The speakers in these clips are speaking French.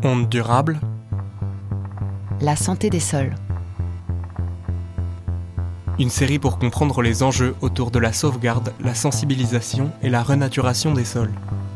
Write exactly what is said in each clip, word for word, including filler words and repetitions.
Ondes durables. La santé des sols. Une série pour comprendre les enjeux autour de la sauvegarde, la sensibilisation et la renaturation des sols.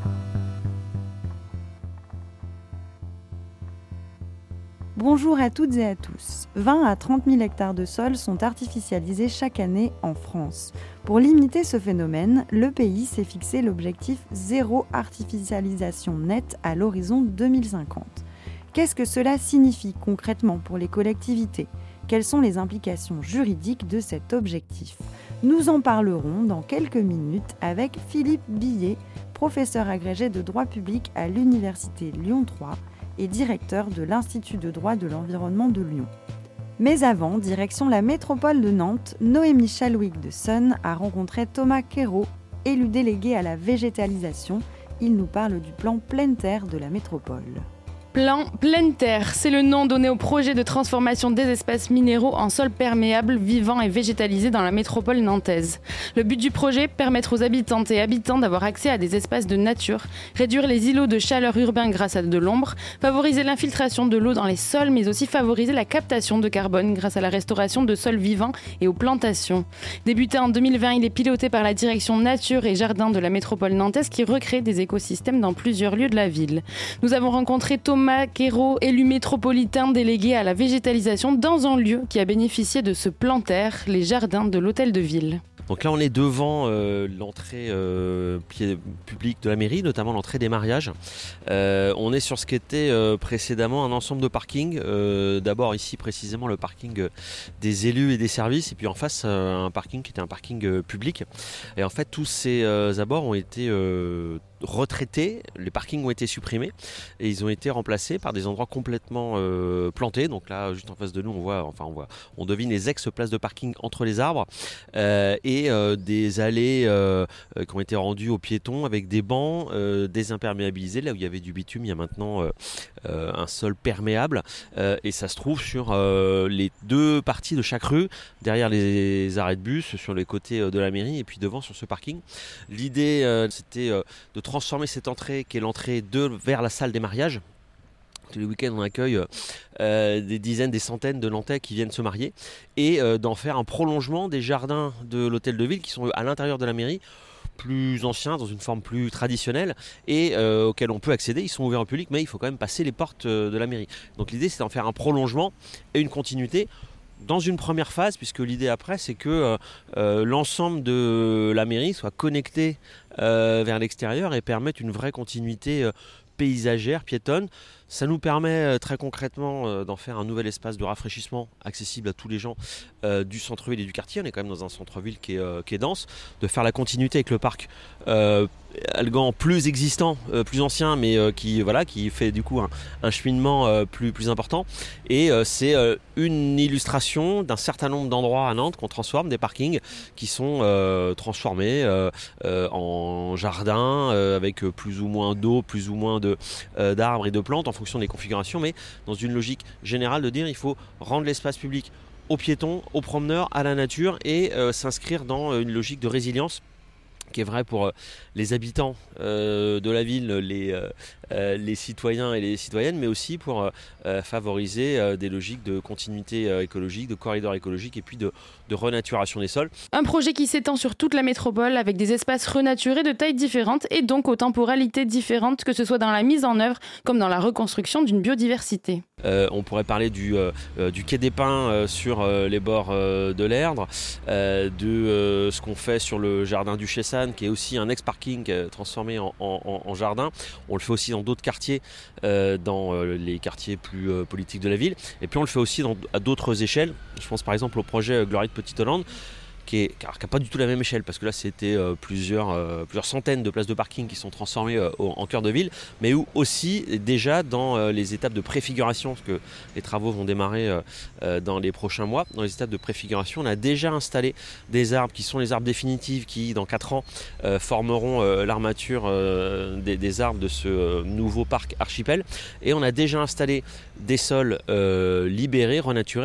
Bonjour à toutes et à tous. vingt à trente mille hectares de sols sont artificialisés chaque année en France. Pour limiter ce phénomène, le pays s'est fixé l'objectif zéro artificialisation nette à l'horizon deux mille cinquante. Qu'est-ce que cela signifie concrètement pour les collectivités ? Quelles sont les implications juridiques de cet objectif ? Nous en parlerons dans quelques minutes avec Philippe Billet, professeur agrégé de droit public à l'Université Lyon trois et directeur de l'Institut de droit de l'environnement de Lyon. Mais avant, direction la métropole de Nantes, Noémie Chalwick de Sun a rencontré Thomas Quérault, élu délégué à la végétalisation. Il nous parle du plan Pleine Terre de la métropole. Plan Pleine Terre, c'est le nom donné au projet de transformation des espaces minéraux en sols perméables, vivants et végétalisés dans la métropole nantaise. Le but du projet, permettre aux habitantes et habitants d'avoir accès à des espaces de nature, réduire les îlots de chaleur urbains grâce à de l'ombre, favoriser l'infiltration de l'eau dans les sols, mais aussi favoriser la captation de carbone grâce à la restauration de sols vivants et aux plantations. Débuté en deux mille vingt, il est piloté par la direction nature et jardins de la métropole nantaise qui recrée des écosystèmes dans plusieurs lieux de la ville. Nous avons rencontré Thomas Thomas Quérault, élu métropolitain délégué à la végétalisation dans un lieu qui a bénéficié de ce plan terre, les jardins de l'hôtel de ville. Donc là, on est devant euh, l'entrée euh, publique de la mairie, notamment l'entrée des mariages. Euh, on est sur ce qui était euh, précédemment un ensemble de parkings. Euh, d'abord ici précisément le parking des élus et des services, et puis en face euh, un parking qui était un parking euh, public. Et en fait, tous ces euh, abords ont été euh, retraités, les parkings ont été supprimés et ils ont été remplacés par des endroits complètement euh, plantés. Donc là, juste en face de nous, on voit, enfin on voit, on devine les ex-places de parking entre les arbres euh, et Et euh, des allées euh, euh, qui ont été rendues aux piétons avec des bancs euh, désimperméabilisés. Là où il y avait du bitume, il y a maintenant euh, euh, un sol perméable. Euh, et ça se trouve sur euh, les deux parties de chaque rue, derrière les arrêts de bus, sur les côtés euh, de la mairie et puis devant sur ce parking. L'idée, euh, c'était euh, de transformer cette entrée, qui est l'entrée de vers la salle des mariages. Tous les week-ends, on accueille euh, des dizaines, des centaines de Nantais qui viennent se marier et euh, d'en faire un prolongement des jardins de l'hôtel de ville qui sont à l'intérieur de la mairie, plus anciens, dans une forme plus traditionnelle et euh, auxquels on peut accéder. Ils sont ouverts au public, mais il faut quand même passer les portes de la mairie. Donc l'idée, c'est d'en faire un prolongement et une continuité dans une première phase, puisque l'idée après, c'est que euh, l'ensemble de la mairie soit connecté euh, vers l'extérieur et permette une vraie continuité euh, paysagère, piétonne. Ça nous permet très concrètement euh, d'en faire un nouvel espace de rafraîchissement accessible à tous les gens euh, du centre-ville et du quartier. On est quand même dans un centre-ville qui est, euh, qui est dense. De faire la continuité avec le parc euh, Algan plus existant, euh, plus ancien, mais euh, qui, voilà, qui fait du coup un, un cheminement euh, plus, plus important. Et euh, c'est euh, une illustration d'un certain nombre d'endroits à Nantes qu'on transforme, des parkings qui sont euh, transformés euh, euh, en jardins euh, avec plus ou moins d'eau, plus ou moins de, euh, d'arbres et de plantes en fonction des configurations, mais dans une logique générale de dire il faut rendre l'espace public aux piétons, aux promeneurs, à la nature et euh, s'inscrire dans une logique de résilience qui est vrai pour les habitants euh, de la ville, les, euh, les citoyens et les citoyennes, mais aussi pour euh, favoriser euh, des logiques de continuité euh, écologique, de corridors écologiques et puis de, de renaturation des sols. Un projet qui s'étend sur toute la métropole avec des espaces renaturés de tailles différentes et donc aux temporalités différentes, que ce soit dans la mise en œuvre comme dans la reconstruction d'une biodiversité. Euh, on pourrait parler du, euh, du quai des Pins euh, sur euh, les bords euh, de l'Erdre, euh, de euh, ce qu'on fait sur le jardin du Chessan, qui est aussi un ex-parking euh, transformé en, en, en jardin. On le fait aussi dans d'autres quartiers, euh, dans euh, les quartiers plus euh, politiques de la ville. Et puis on le fait aussi dans, à d'autres échelles. Je pense par exemple au projet euh, Glorie de Petite-Hollande, qui est, qui n'a pas du tout la même échelle, parce que là c'était euh, plusieurs, euh, plusieurs centaines de places de parking qui sont transformées euh, en cœur de ville, mais où aussi déjà dans euh, les étapes de préfiguration, parce que les travaux vont démarrer euh, euh, dans les prochains mois, dans les étapes de préfiguration, on a déjà installé des arbres qui sont les arbres définitifs qui dans quatre ans euh, formeront euh, l'armature euh, des, des arbres de ce euh, nouveau parc archipel, et on a déjà installé des sols euh, libérés, renaturés avec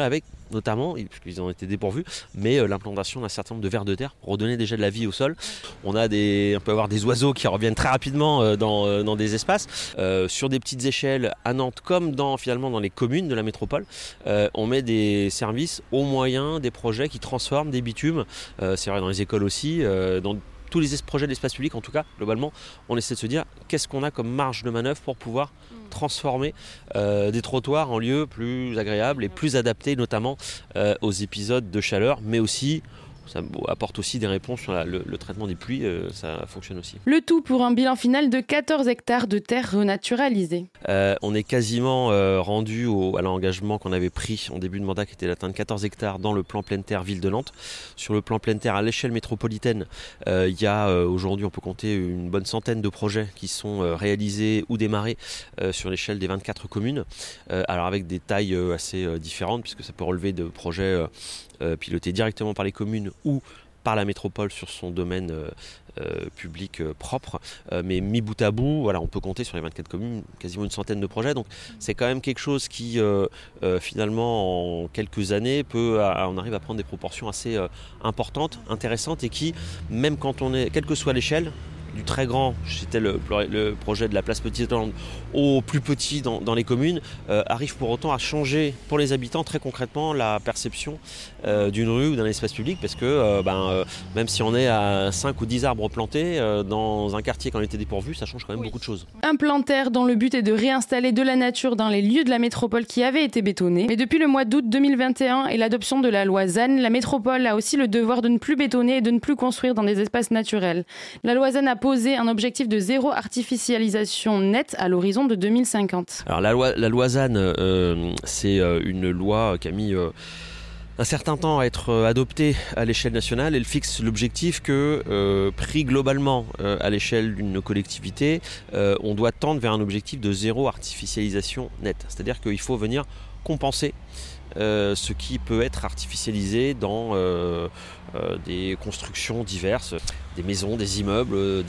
notamment, puisqu'ils ont été dépourvus, mais euh, l'implantation d'un certain nombre de vers de terre pour redonner déjà de la vie au sol. On, a des, on peut avoir des oiseaux qui reviennent très rapidement euh, dans, euh, dans des espaces. Euh, sur des petites échelles à Nantes, comme dans, finalement dans les communes de la métropole, euh, on met des services au moyen des projets qui transforment des bitumes. Euh, c'est vrai dans les écoles aussi, euh, dans tous les projets d'espace public, en tout cas, globalement, on essaie de se dire qu'est-ce qu'on a comme marge de manœuvre pour pouvoir transformer euh, des trottoirs en lieux plus agréables et plus adaptés, notamment euh, aux épisodes de chaleur, mais aussi ça apporte aussi des réponses sur la, le, le traitement des pluies, euh, ça fonctionne aussi. Le tout pour un bilan final de quatorze hectares de terres renaturalisées. Euh, on est quasiment euh, rendu au, à l'engagement qu'on avait pris en début de mandat, qui était d'atteindre quatorze hectares dans le plan pleine terre ville de Nantes. Sur le plan pleine terre à l'échelle métropolitaine, il euh, y a euh, aujourd'hui, on peut compter une bonne centaine de projets qui sont euh, réalisés ou démarrés euh, sur l'échelle des vingt-quatre communes. Euh, alors avec des tailles euh, assez euh, différentes, puisque ça peut relever de projets euh, euh, pilotés directement par les communes ou par la métropole sur son domaine euh, euh, public euh, propre, euh, mais mis bout à bout, voilà, on peut compter sur les vingt-quatre communes quasiment une centaine de projets, donc c'est quand même quelque chose qui euh, euh, finalement en quelques années peut, à, on arrive à prendre des proportions assez euh, importantes, intéressantes, et qui, même quand on est, quelle que soit l'échelle, du très grand, c'était le, le projet de la place Petite-Hollande, au plus petit dans, dans les communes, euh, arrive pour autant à changer pour les habitants très concrètement la perception euh, d'une rue ou d'un espace public, parce que euh, ben, euh, même si on est à cinq ou dix arbres plantés euh, dans un quartier quand on était dépourvu, ça change quand même oui. beaucoup de choses. Un plan terre dont le but est de réinstaller de la nature dans les lieux de la métropole qui avaient été bétonnés. Mais depuis le mois d'août deux mille vingt et un et l'adoption de la loi ZAN, la métropole a aussi le devoir de ne plus bétonner et de ne plus construire dans des espaces naturels. La loi ZAN a posé un objectif de zéro artificialisation nette à l'horizon de deux mille cinquante. Alors la loi, la loi ZAN, euh, c'est une loi qui a mis euh, un certain temps à être adoptée à l'échelle nationale. Elle fixe l'objectif que, euh, pris globalement euh, à l'échelle d'une collectivité, euh, on doit tendre vers un objectif de zéro artificialisation nette. C'est-à-dire qu'il faut venir compenser Euh, ce qui peut être artificialisé dans euh, euh, des constructions diverses, des maisons, des immeubles,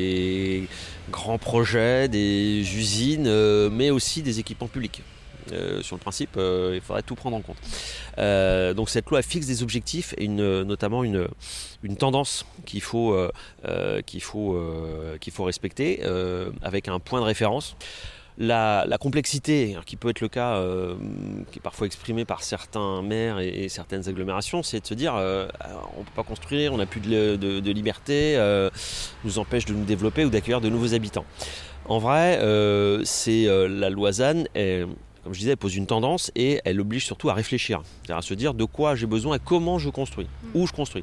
des grands projets, des usines, euh, mais aussi des équipements publics. Euh, sur le principe, euh, il faudrait tout prendre en compte. Euh, donc cette loi fixe des objectifs et une, notamment une, une tendance qu'il faut, euh, euh, qu'il faut, euh, qu'il faut respecter euh, avec un point de référence. La, la complexité, qui peut être le cas, euh, qui est parfois exprimée par certains maires et, et certaines agglomérations, c'est de se dire euh, on ne peut pas construire, on n'a plus de, de, de liberté, euh, nous empêche de nous développer ou d'accueillir de nouveaux habitants. En vrai, euh, c'est euh, la loi ZAN, est, comme je disais, elle pose une tendance et elle oblige surtout à réfléchir, c'est-à-dire à se dire de quoi j'ai besoin et comment je construis, mmh. où je construis.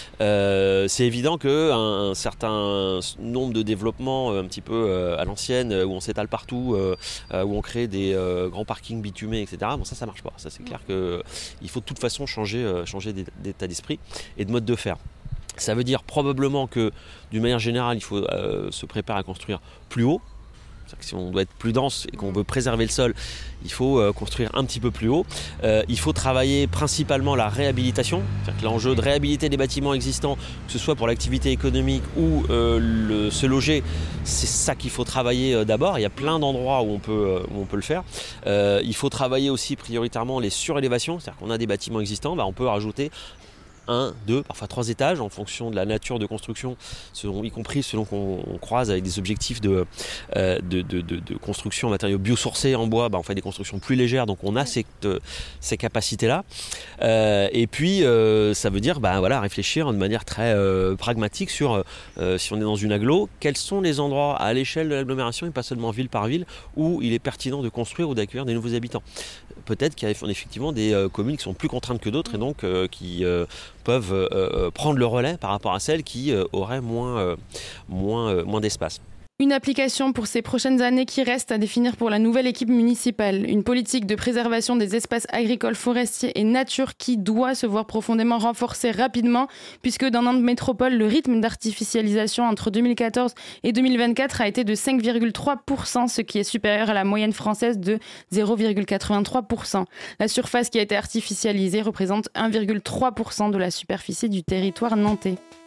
Euh, c'est évident qu'un un certain nombre de développements un petit peu euh, à l'ancienne, où on s'étale partout, euh, où on crée des euh, grands parkings bitumés, et cetera, bon, ça, ça marche pas. Ça, c'est clair qu'il faut de toute façon changer, euh, changer d'état d'esprit et de mode de faire. Ça veut dire probablement que, d'une manière générale, il faut euh, se préparer à construire plus haut. C'est-à-dire que si on doit être plus dense et qu'on veut préserver le sol, il faut euh, construire un petit peu plus haut. Euh, il faut travailler principalement la réhabilitation. C'est-à-dire que l'enjeu de réhabiliter des bâtiments existants, que ce soit pour l'activité économique ou euh, le, se loger, c'est ça qu'il faut travailler euh, d'abord. Il y a plein d'endroits où on peut, euh, où on peut le faire. Euh, il faut travailler aussi prioritairement les surélévations. C'est-à-dire qu'on a des bâtiments existants, bah, on peut rajouter un, deux, parfois trois étages en fonction de la nature de construction, selon, y compris selon qu'on on croise avec des objectifs de, euh, de, de, de, de construction en matériaux biosourcés en bois, bah on fait des constructions plus légères, donc on a ces, de, ces capacités-là. Euh, et puis, euh, ça veut dire bah, voilà, réfléchir de manière très euh, pragmatique sur, euh, si on est dans une agglo, quels sont les endroits à l'échelle de l'agglomération, et pas seulement ville par ville, où il est pertinent de construire ou d'accueillir des nouveaux habitants. Peut-être qu'il y a effectivement des euh, communes qui sont plus contraintes que d'autres et donc euh, qui euh, peuvent euh, prendre le relais par rapport à celles qui euh, auraient moins, euh, moins, euh, moins d'espace. Une application pour ces prochaines années qui reste à définir pour la nouvelle équipe municipale. Une politique de préservation des espaces agricoles, forestiers et nature qui doit se voir profondément renforcée rapidement, puisque dans Nantes Métropole, le rythme d'artificialisation entre deux mille quatorze et deux mille vingt-quatre a été de cinq virgule trois pour cent, ce qui est supérieur à la moyenne française de zéro virgule quatre-vingt-trois pour cent. La surface qui a été artificialisée représente un virgule trois pour cent de la superficie du territoire nantais.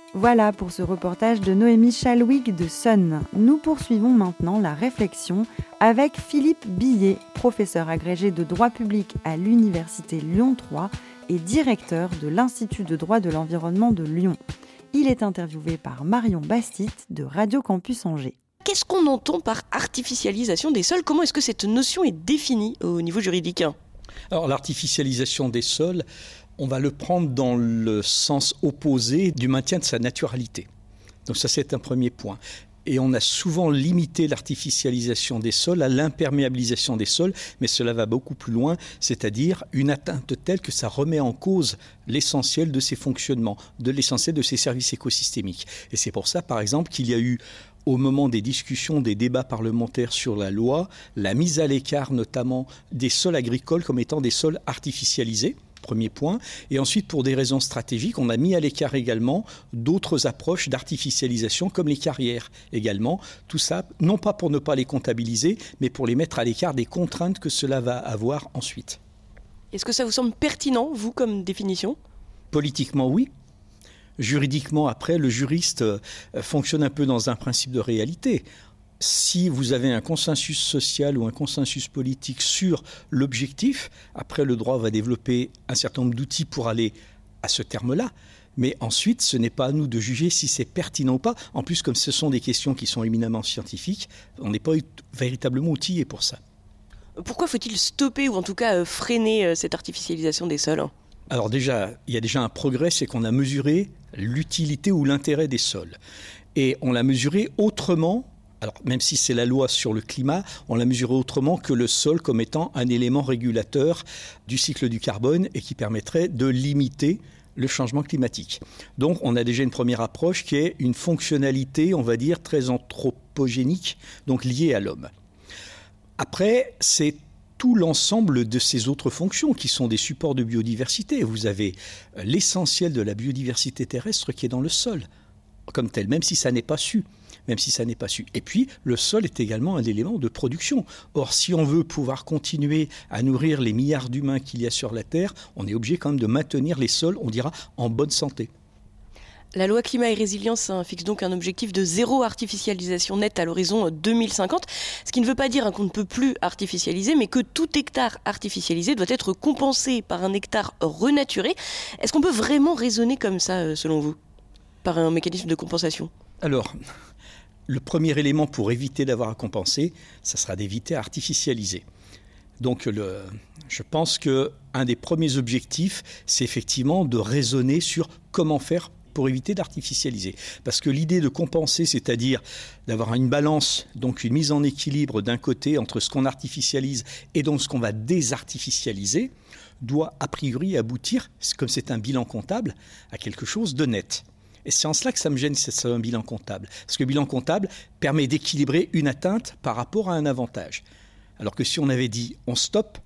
Voilà pour ce reportage de Noémie Chalwig de Sun. Nous poursuivons maintenant la réflexion avec Philippe Billet, professeur agrégé de droit public à l'Université Lyon trois et directeur de l'Institut de droit de l'environnement de Lyon. Il est interviewé par Marion Bastit de Radio Campus Angers. Qu'est-ce qu'on entend par artificialisation des sols ? Comment est-ce que cette notion est définie au niveau juridique ? Alors, l'artificialisation des sols, on va le prendre dans le sens opposé du maintien de sa naturalité. Donc ça, c'est un premier point. Et on a souvent limité l'artificialisation des sols à l'imperméabilisation des sols, mais cela va beaucoup plus loin, c'est-à-dire une atteinte telle que ça remet en cause l'essentiel de ses fonctionnements, de l'essentiel de ses services écosystémiques. Et c'est pour ça, par exemple, qu'il y a eu, au moment des discussions, des débats parlementaires sur la loi, la mise à l'écart notamment des sols agricoles comme étant des sols artificialisés. Premier point. Et ensuite, pour des raisons stratégiques, on a mis à l'écart également d'autres approches d'artificialisation comme les carrières également. Tout ça, non pas pour ne pas les comptabiliser, mais pour les mettre à l'écart des contraintes que cela va avoir ensuite. Est-ce que ça vous semble pertinent, vous, comme définition ? Politiquement, oui. Juridiquement, après, le juriste fonctionne un peu dans un principe de réalité. Si vous avez un consensus social ou un consensus politique sur l'objectif, après le droit va développer un certain nombre d'outils pour aller à ce terme-là. Mais ensuite, ce n'est pas à nous de juger si c'est pertinent ou pas. En plus, comme ce sont des questions qui sont éminemment scientifiques, on n'est pas véritablement outillé pour ça. Pourquoi faut-il stopper ou en tout cas freiner cette artificialisation des sols ? Alors déjà, il y a déjà un progrès, c'est qu'on a mesuré l'utilité ou l'intérêt des sols. Et on l'a mesuré autrement. Alors, même si c'est la loi sur le climat, on l'a mesuré autrement que le sol comme étant un élément régulateur du cycle du carbone et qui permettrait de limiter le changement climatique. Donc, on a déjà une première approche qui est une fonctionnalité, on va dire, très anthropogénique, donc liée à l'homme. Après, c'est tout l'ensemble de ces autres fonctions qui sont des supports de biodiversité. Vous avez l'essentiel de la biodiversité terrestre qui est dans le sol, comme tel, même si ça n'est pas su. même si ça n'est pas su. Et puis, le sol est également un élément de production. Or, si on veut pouvoir continuer à nourrir les milliards d'humains qu'il y a sur la Terre, on est obligé quand même de maintenir les sols, on dira, en bonne santé. La loi climat et résilience hein, fixe donc un objectif de zéro artificialisation nette à l'horizon deux mille cinquante, ce qui ne veut pas dire hein, qu'on ne peut plus artificialiser, mais que tout hectare artificialisé doit être compensé par un hectare renaturé. Est-ce qu'on peut vraiment raisonner comme ça, selon vous, par un mécanisme de compensation ? Alors, le premier élément pour éviter d'avoir à compenser, ça sera d'éviter à artificialiser. Donc, le, je pense qu'un des premiers objectifs, c'est effectivement de raisonner sur comment faire pour éviter d'artificialiser. Parce que l'idée de compenser, c'est-à-dire d'avoir une balance, donc une mise en équilibre d'un côté entre ce qu'on artificialise et donc ce qu'on va désartificialiser, doit a priori aboutir, comme c'est un bilan comptable, à quelque chose de net. Et c'est en cela que ça me gêne, c'est un bilan comptable. Parce que le bilan comptable permet d'équilibrer une atteinte par rapport à un avantage. Alors que si on avait dit on stoppe,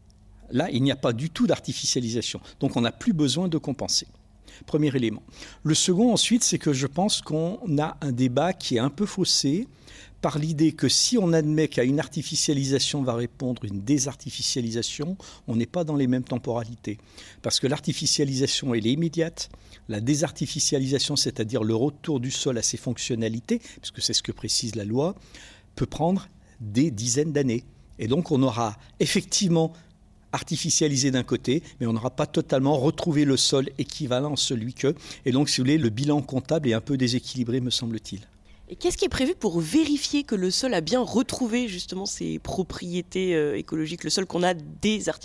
là, il n'y a pas du tout d'artificialisation. Donc on n'a plus besoin de compenser. Premier élément. Le second, ensuite, c'est que je pense qu'on a un débat qui est un peu faussé par l'idée que si on admet qu'à une artificialisation va répondre une désartificialisation, on n'est pas dans les mêmes temporalités. Parce que l'artificialisation, elle est immédiate. La désartificialisation, c'est-à-dire le retour du sol à ses fonctionnalités, puisque c'est ce que précise la loi, peut prendre des dizaines d'années. Et donc, on aura effectivement artificialisé d'un côté, mais on n'aura pas totalement retrouvé le sol équivalent à celui que. Et donc, si vous voulez, le bilan comptable est un peu déséquilibré, me semble-t-il. Et qu'est-ce qui est prévu pour vérifier que le sol a bien retrouvé justement ses propriétés euh, écologiques, le sol qu'on a désartificialisé ?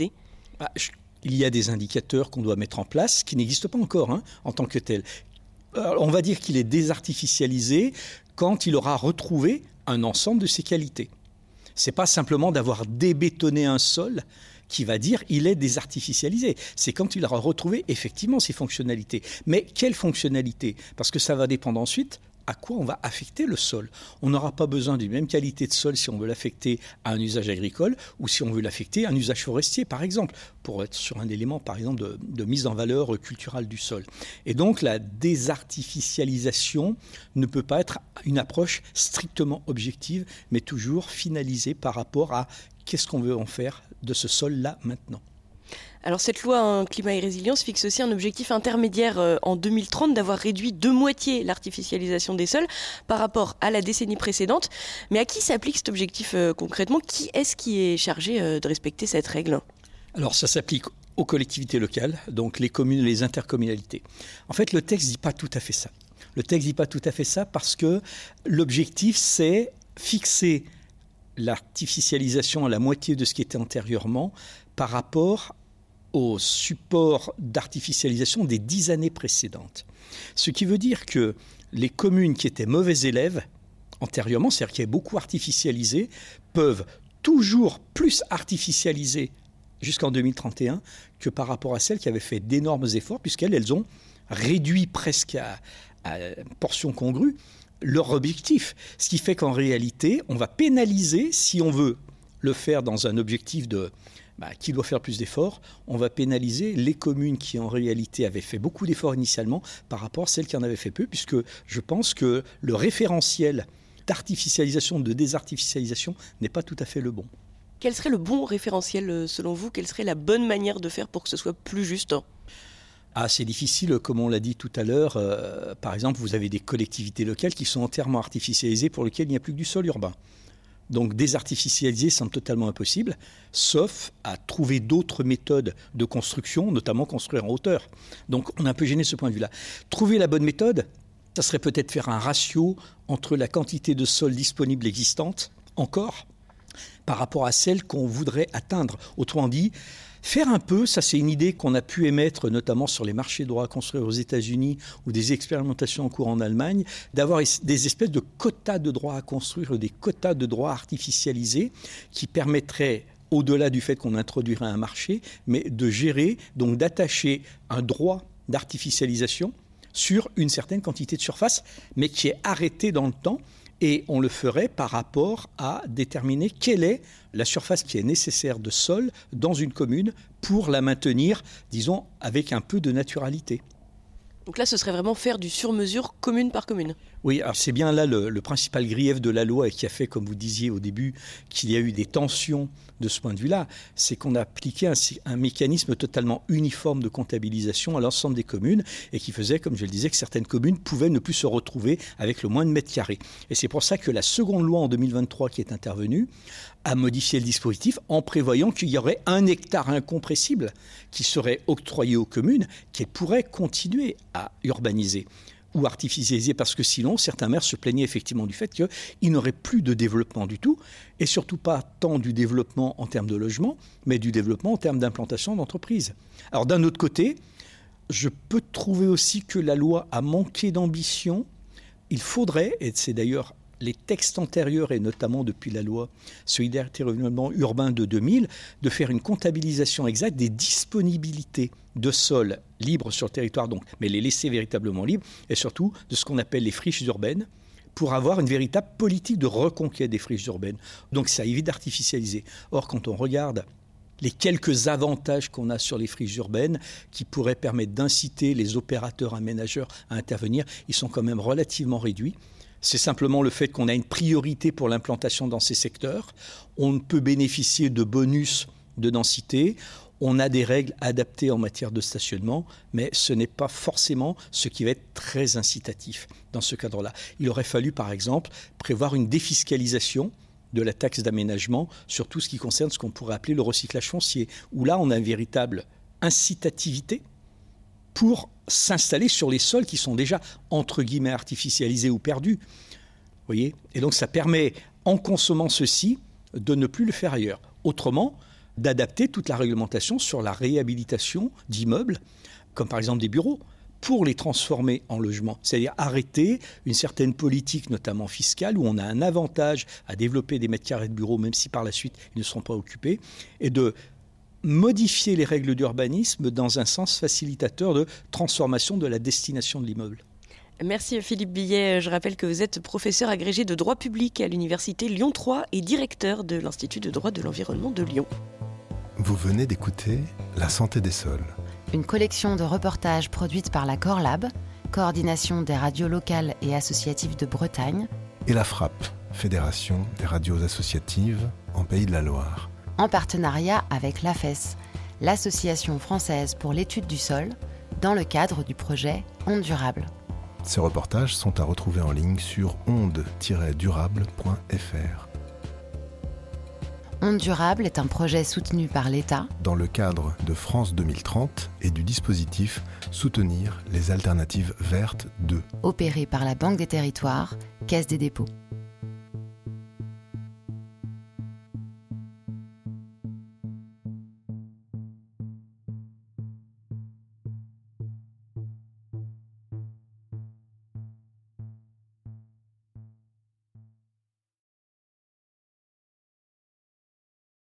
ah, je... Il y a des indicateurs qu'on doit mettre en place qui n'existent pas encore hein, en tant que tels. Alors, on va dire qu'il est désartificialisé quand il aura retrouvé un ensemble de ses qualités. Ce n'est pas simplement d'avoir débétonné un sol qui va dire il est désartificialisé. C'est quand il aura retrouvé effectivement ses fonctionnalités. Mais quelles fonctionnalités ? Parce que ça va dépendre ensuite à quoi on va affecter le sol. On n'aura pas besoin d'une même qualité de sol si on veut l'affecter à un usage agricole ou si on veut l'affecter à un usage forestier, par exemple, pour être sur un élément, par exemple, de, de mise en valeur culturelle du sol. Et donc, la désartificialisation ne peut pas être une approche strictement objective, mais toujours finalisée par rapport à qu'est-ce qu'on veut en faire de ce sol-là maintenant. Alors cette loi hein, climat et résilience fixe aussi un objectif intermédiaire euh, en deux mille trente d'avoir réduit de moitié l'artificialisation des sols par rapport à la décennie précédente. Mais à qui s'applique cet objectif euh, concrètement ? Qui est-ce qui est chargé euh, de respecter cette règle ? Alors ça s'applique aux collectivités locales, donc les communes et les intercommunalités. En fait, le texte ne dit pas tout à fait ça. Le texte ne dit pas tout à fait ça parce que l'objectif, c'est fixer l'artificialisation à la moitié de ce qui était antérieurement par rapport au support d'artificialisation des dix années précédentes. Ce qui veut dire que les communes qui étaient mauvais élèves antérieurement, c'est-à-dire qui avaient beaucoup artificialisé, peuvent toujours plus artificialiser jusqu'en deux mille trente et un que par rapport à celles qui avaient fait d'énormes efforts, puisqu'elles elles ont réduit presque à, à portion congrue leur objectif. Ce qui fait qu'en réalité, on va pénaliser, si on veut le faire dans un objectif de bah, qui doit faire plus d'efforts, on va pénaliser les communes qui en réalité avaient fait beaucoup d'efforts initialement par rapport à celles qui en avaient fait peu, puisque je pense que le référentiel d'artificialisation, de désartificialisation n'est pas tout à fait le bon. Quel serait le bon référentiel selon vous ? Quelle serait la bonne manière de faire pour que ce soit plus juste ? Ah, c'est difficile, comme on l'a dit tout à l'heure. Euh, par exemple, vous avez des collectivités locales qui sont entièrement artificialisées pour lesquelles il n'y a plus que du sol urbain. Donc désartificialiser semble totalement impossible, sauf à trouver d'autres méthodes de construction, notamment construire en hauteur. Donc on est un peu gêné de ce point de vue-là. Trouver la bonne méthode, ça serait peut-être faire un ratio entre la quantité de sol disponible existante, encore, par rapport à celle qu'on voudrait atteindre. Autrement dit, faire un peu, ça c'est une idée qu'on a pu émettre notamment sur les marchés de droit à construire aux États-Unis ou des expérimentations en cours en Allemagne, d'avoir des espèces de quotas de droit à construire ou des quotas de droit artificialisés qui permettraient, au-delà du fait qu'on introduirait un marché, mais de gérer, donc d'attacher un droit d'artificialisation sur une certaine quantité de surface, mais qui est arrêté dans le temps. Et on le ferait par rapport à déterminer quelle est la surface qui est nécessaire de sol dans une commune pour la maintenir, disons, avec un peu de naturalité. Donc là, ce serait vraiment faire du sur-mesure commune par commune. Oui, alors c'est bien là le, le principal grief de la loi et qui a fait, comme vous disiez au début, qu'il y a eu des tensions de ce point de vue-là, c'est qu'on a appliqué un, un mécanisme totalement uniforme de comptabilisation à l'ensemble des communes et qui faisait, comme je le disais, que certaines communes pouvaient ne plus se retrouver avec le moins de mètres carrés. Et c'est pour ça que la seconde loi en deux mille vingt-trois qui est intervenue a modifié le dispositif en prévoyant qu'il y aurait un hectare incompressible qui serait octroyé aux communes qu'elles pourraient continuer à urbaniser ou artificialiser, parce que sinon, certains maires se plaignaient effectivement du fait qu'il n'aurait plus de développement du tout, et surtout pas tant du développement en termes de logement, mais du développement en termes d'implantation d'entreprises. Alors d'un autre côté, je peux trouver aussi que la loi a manqué d'ambition. Il faudrait, et c'est d'ailleurs les textes antérieurs, et notamment depuis la loi Solidarité et Renouvellement Urbain de deux mille, de faire une comptabilisation exacte des disponibilités de sols libres sur le territoire, donc, mais les laisser véritablement libres, et surtout de ce qu'on appelle les friches urbaines, pour avoir une véritable politique de reconquête des friches urbaines. Donc ça évite d'artificialiser. Or, quand on regarde les quelques avantages qu'on a sur les friches urbaines qui pourraient permettre d'inciter les opérateurs aménageurs à intervenir, ils sont quand même relativement réduits. C'est simplement le fait qu'on a une priorité pour l'implantation dans ces secteurs. On ne peut bénéficier de bonus de densité. On a des règles adaptées en matière de stationnement, mais ce n'est pas forcément ce qui va être très incitatif dans ce cadre-là. Il aurait fallu, par exemple, prévoir une défiscalisation de la taxe d'aménagement sur tout ce qui concerne ce qu'on pourrait appeler le recyclage foncier, où là, on a une véritable incitativité pour s'installer sur les sols qui sont déjà, entre guillemets, artificialisés ou perdus. Vous voyez ? Et donc, ça permet, en consommant ceci, de ne plus le faire ailleurs. Autrement, d'adapter toute la réglementation sur la réhabilitation d'immeubles, comme par exemple des bureaux, pour les transformer en logements. C'est-à-dire arrêter une certaine politique, notamment fiscale, où on a un avantage à développer des mètres carrés de bureaux, même si par la suite, ils ne seront pas occupés, et de modifier les règles d'urbanisme dans un sens facilitateur de transformation de la destination de l'immeuble. Merci Philippe Billet. Je rappelle que vous êtes professeur agrégé de droit public à l'université Lyon trois et directeur de l'Institut de droit de l'environnement de Lyon. Vous venez d'écouter La santé des sols. Une collection de reportages produite par la Corlab, coordination des radios locales et associatives de Bretagne, et la Frappe, Fédération des radios associatives en Pays de la Loire. en partenariat avec l'A F E S, l'Association française pour l'étude du sol, dans le cadre du projet Ondes Durables. Ces reportages sont à retrouver en ligne sur ondes tiret durable point f r. Ondes Durables est un projet soutenu par l'État dans le cadre de France deux mille trente et du dispositif Soutenir les alternatives vertes deux, opéré par la Banque des Territoires, Caisse des dépôts.